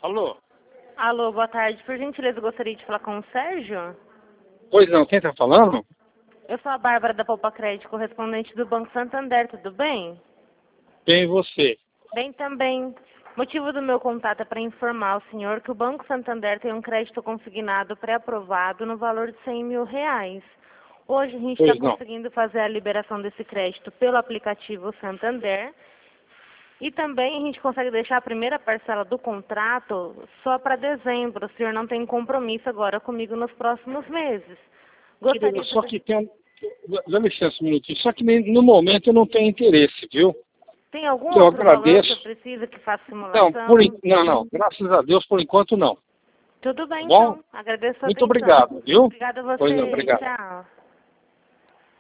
Alô? Alô, boa tarde. Por gentileza, eu gostaria de falar com o Sérgio. Pois não, quem tá falando? Eu sou a Bárbara da Poupa Crédito, correspondente do Banco Santander, tudo bem? Quem é você? Bem também. Motivo do meu contato é para informar o senhor que o Banco Santander tem um crédito consignado pré-aprovado no valor de R$ 100.000. Hoje a gente está Pois não. conseguindo fazer a liberação desse crédito pelo aplicativo Santander. E também a gente consegue deixar a primeira parcela do contrato só para dezembro. O senhor não tem compromisso agora comigo nos próximos meses. Querida, só que tem... Dá licença um minutinho. Só que no momento eu não tenho interesse, viu? Tem algum Eu outro valor que agradeço. eu preciso que faça Não, simulação? não. Graças a Deus, por enquanto não. Tudo Tá bem, bom? então. Agradeço a Muito atenção. obrigado, viu? Obrigada a Pois não, você. obrigado. Tchau.